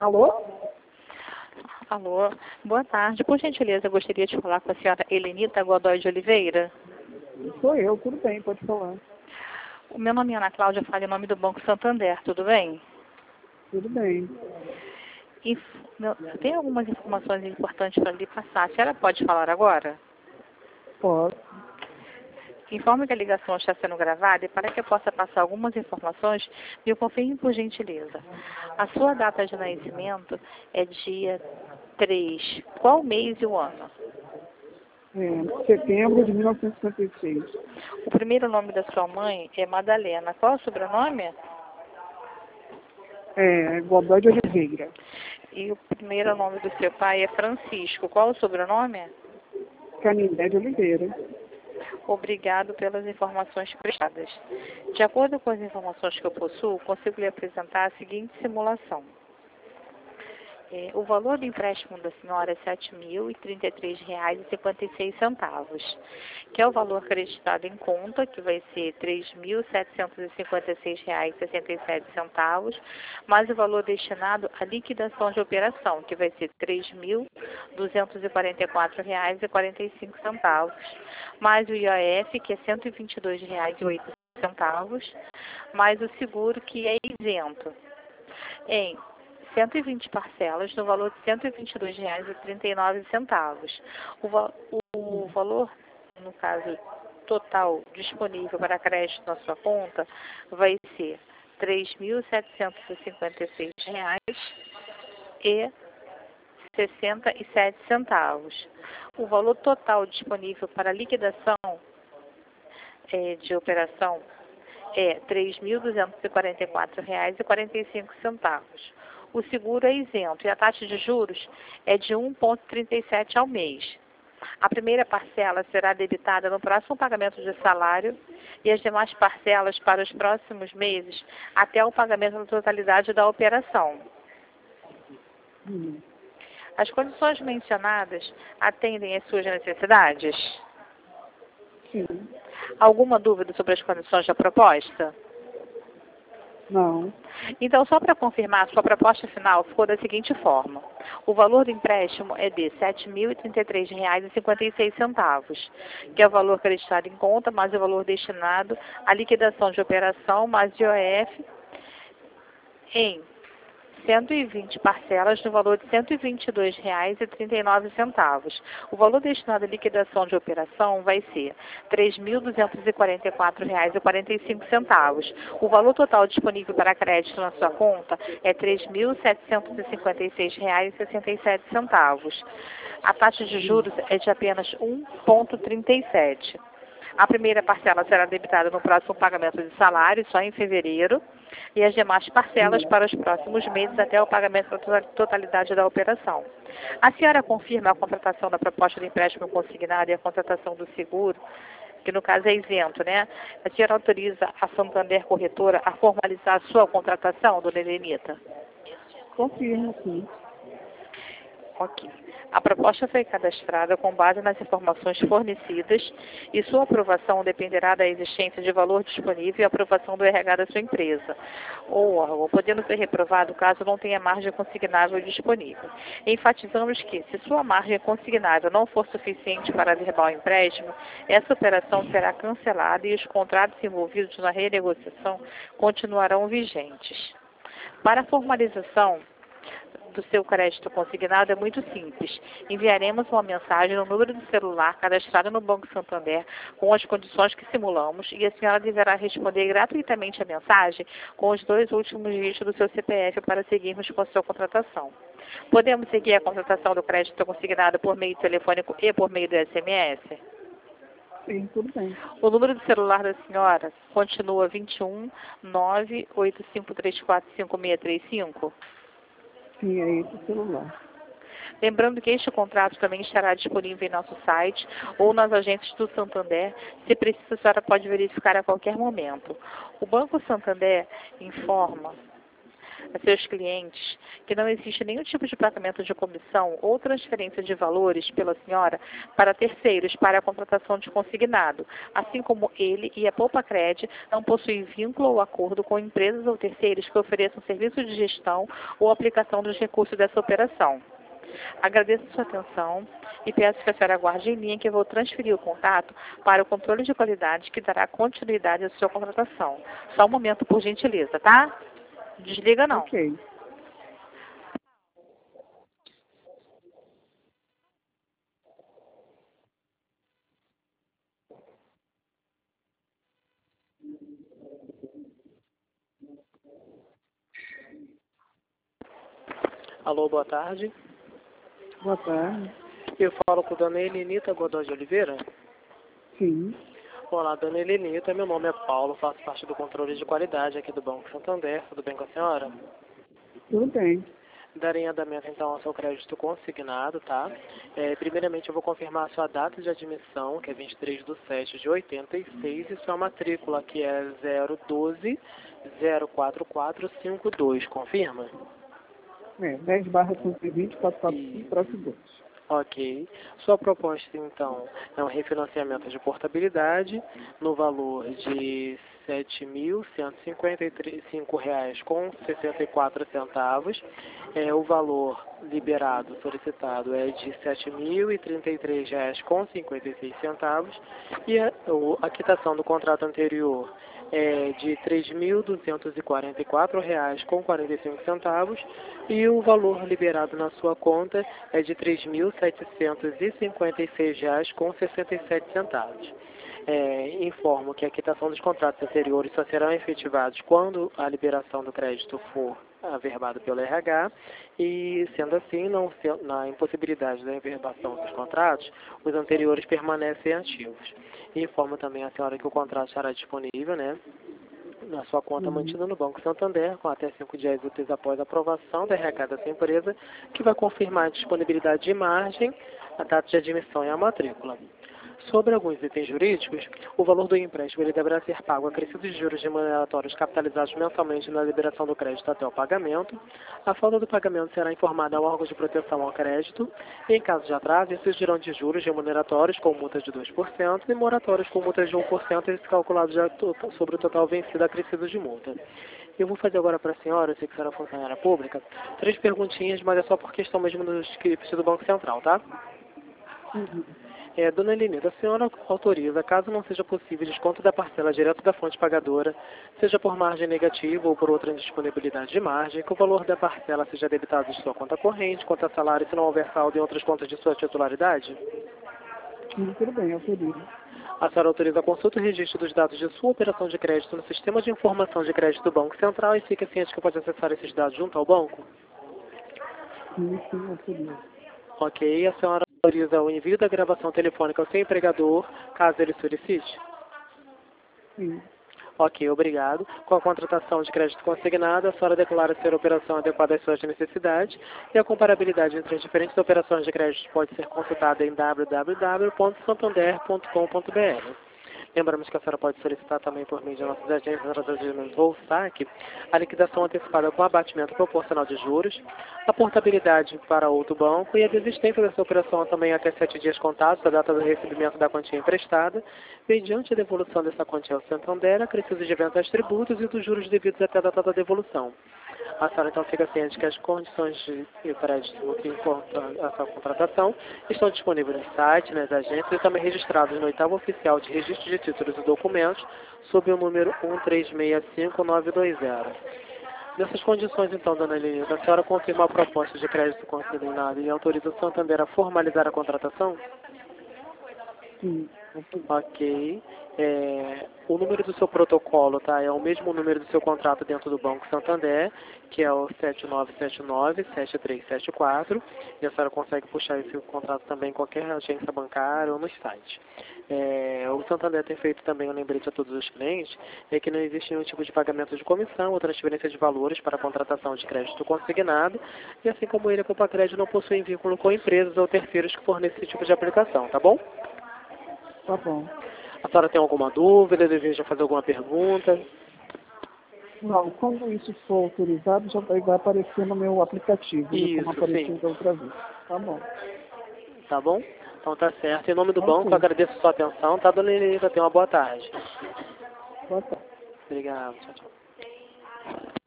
Alô? Alô, boa tarde. Por gentileza, eu gostaria de falar com a senhora Helenita Godoy de Oliveira. Sou eu, tudo bem, pode falar. O meu nome é Ana Cláudia, falo em nome do Banco Santander, tudo bem? Tudo bem. Tem algumas informações importantes para lhe passar. A senhora pode falar agora? Posso. Informe que a ligação está sendo gravada e para que eu possa passar algumas informações, me confirme por gentileza. A sua data de nascimento é dia 3. Qual mês e o ano? Setembro de 1956. O primeiro nome da sua mãe é Madalena. Qual é o sobrenome? Godoy de Oliveira. E o primeiro nome do seu pai é Francisco. Qual o sobrenome? Canindé de Oliveira. Obrigado pelas informações prestadas. De acordo com as informações que eu possuo, consigo lhe apresentar a seguinte simulação. O valor do empréstimo da senhora é R$ 7.033,56, que é o valor acreditado em conta, que vai ser R$ 3.756,67, mais o valor destinado à liquidação de operação, que vai ser R$ 3.244,45, mais o IOF, que é R$ 122,08, mais o seguro, que é isento, em 120 parcelas no valor de R$ 122,39. O valor, no caso, total disponível para crédito na sua conta vai ser R$ 3.756,67. O valor total disponível para liquidação de operação é R$ 3.244,45. O seguro é isento e a taxa de juros é de 1,37 ao mês. A primeira parcela será debitada no próximo pagamento de salário e as demais parcelas para os próximos meses até o pagamento da totalidade da operação. As condições mencionadas atendem às suas necessidades? Sim. Alguma dúvida sobre as condições da proposta? Não. Então, só para confirmar, sua proposta final ficou da seguinte forma. O valor do empréstimo é de R$ 7.033,56, que é o valor acreditado em conta, mais o valor destinado à liquidação de operação, mais IOF, em 120 parcelas no valor de R$ 122,39. O valor destinado à liquidação de operação vai ser R$ 3.244,45. O valor total disponível para crédito na sua conta é R$ 3.756,67. A taxa de juros é de apenas 1,37. A primeira parcela será debitada no próximo pagamento de salário, só em fevereiro, e as demais parcelas para os próximos meses até o pagamento da totalidade da operação. A senhora confirma a contratação da proposta de empréstimo consignado e a contratação do seguro, que no caso é isento, né? A senhora autoriza a Santander Corretora a formalizar a sua contratação, dona Helenita? Confirmo, sim. Ok. A proposta foi cadastrada com base nas informações fornecidas e sua aprovação dependerá da existência de valor disponível e aprovação do RH da sua empresa ou órgão, podendo ser reprovado caso não tenha margem consignável disponível. Enfatizamos que, se sua margem consignável não for suficiente para averbar o empréstimo, essa operação será cancelada e os contratos envolvidos na renegociação continuarão vigentes. Para a formalização do seu crédito consignado é muito simples. Enviaremos uma mensagem no número do celular cadastrado no Banco Santander com as condições que simulamos e a senhora deverá responder gratuitamente a mensagem com os 2 últimos dígitos do seu CPF para seguirmos com a sua contratação. Podemos seguir a contratação do crédito consignado por meio telefônico e por meio do SMS? Sim, tudo bem. O número do celular da senhora continua 21 98534 5635? Sim, é esse o celular. Lembrando que este contrato também estará disponível em nosso site ou nas agências do Santander. Se precisa, a senhora pode verificar a qualquer momento. O Banco Santander informa a seus clientes que não existe nenhum tipo de pagamento de comissão ou transferência de valores pela senhora para terceiros para a contratação de consignado, assim como ele e a Poupacred não possuem vínculo ou acordo com empresas ou terceiros que ofereçam serviço de gestão ou aplicação dos recursos dessa operação. Agradeço sua atenção e peço que a senhora aguarde em linha que eu vou transferir o contato para o controle de qualidade que dará continuidade à sua contratação. Só um momento, por gentileza, tá? Desliga não. Ok. Alô, boa tarde. Boa tarde. Eu falo com a dona Elenita Godoy de Oliveira. Sim. Olá, dona Elenita, meu nome é Paulo, faço parte do controle de qualidade aqui do Banco Santander. Tudo bem com a senhora? Tudo bem. Darei andamento então ao seu crédito consignado, tá? Primeiramente eu vou confirmar a sua data de admissão, que é 23/7 de 86, e sua matrícula, que é 012-04452. Confirma? 10/120, 445, próximo 2. Ok. Sua proposta, então, é um refinanciamento de portabilidade no valor de R$ 7.155,64. O valor liberado, solicitado, é de R$ 7.033,56. E a quitação do contrato anterior é de R$ 3.244,45, e o valor liberado na sua conta é de R$ 3.756,67. Informo que a quitação dos contratos anteriores só serão efetivados quando a liberação do crédito for averbado pelo RH, e, sendo assim, na impossibilidade da averbação dos contratos, os anteriores permanecem ativos. Informo também a senhora que o contrato estará disponível, né, na sua conta mantida no Banco Santander, com até 5 dias úteis após a aprovação da RH dessa empresa, que vai confirmar a disponibilidade de margem, a data de admissão e a matrícula. Sobre alguns itens jurídicos, o valor do empréstimo ele deverá ser pago acrescidos de juros remuneratórios capitalizados mensalmente na liberação do crédito até o pagamento. A falta do pagamento será informada ao órgão de proteção ao crédito, e, em caso de atraso, incidirão de juros remuneratórios com multas de 2% e moratórios com multas de 1%, calculados sobre o total vencido acrescidos de multa. Eu vou fazer agora para a senhora, eu sei que a senhora é funcionária pública, 3 perguntinhas, mas é só por questão mesmo dos scripts do Banco Central, tá? Dona Elenita, a senhora autoriza, caso não seja possível desconto da parcela direto da fonte pagadora, seja por margem negativa ou por outra indisponibilidade de margem, que o valor da parcela seja debitado de sua conta corrente, conta salário, se não houver saldo em outras contas de sua titularidade? Sim, tudo bem, autorizo. A senhora autoriza a consulta e registro dos dados de sua operação de crédito no Sistema de Informação de Crédito do Banco Central, e fica ciente que pode acessar esses dados junto ao banco? Sim, autorizo. Ok. A senhora autoriza o envio da gravação telefônica ao seu empregador, caso ele solicite? Sim. Ok, obrigado. Com a contratação de crédito consignado, a senhora declara ser a operação adequada às suas necessidades, e a comparabilidade entre as diferentes operações de crédito pode ser consultada em www.santander.com.br. Lembramos que a senhora pode solicitar também por meio de nossas agências ou saque a liquidação antecipada com abatimento proporcional de juros, a portabilidade para outro banco e a desistência dessa operação também até 7 dias contados da data do recebimento da quantia emprestada, mediante a devolução dessa quantia ao Santander, acrescidos de ventas tributos e dos juros devidos até a data da devolução. A senhora então fica ciente que as condições de crédito que importam a sua contratação estão disponíveis no site, nas agências, e também registrados no oitavo oficial de registro de títulos e documentos, sob o número 1365920. Nessas condições, então, dona Elenita, a senhora confirma a proposta de crédito consignado e autoriza o Santander a formalizar a contratação? Sim. Ok. O número do seu protocolo, tá? É o mesmo número do seu contrato dentro do Banco Santander, que é o 7979-7374. E a senhora consegue puxar esse contrato também em qualquer agência bancária ou no site. O Santander tem feito também um lembrete a todos os clientes, que não existe nenhum tipo de pagamento de comissão ou transferência de valores para a contratação de crédito consignado, e assim como ele, a Poupacred não possui vínculo com empresas ou terceiros que fornecem esse tipo de aplicação, tá bom? Tá bom. A senhora tem alguma dúvida? Deseja fazer alguma pergunta? Não, quando isso for autorizado, já vai aparecer no meu aplicativo, né, Isso, como apareceu sim. da outra vez. Tá bom. Tá bom? Então tá certo. Em nome do Ok. banco, eu agradeço a sua atenção. Tá, dona Elisa? Tenha uma boa tarde. Boa tarde. Obrigado. Tchau, tchau.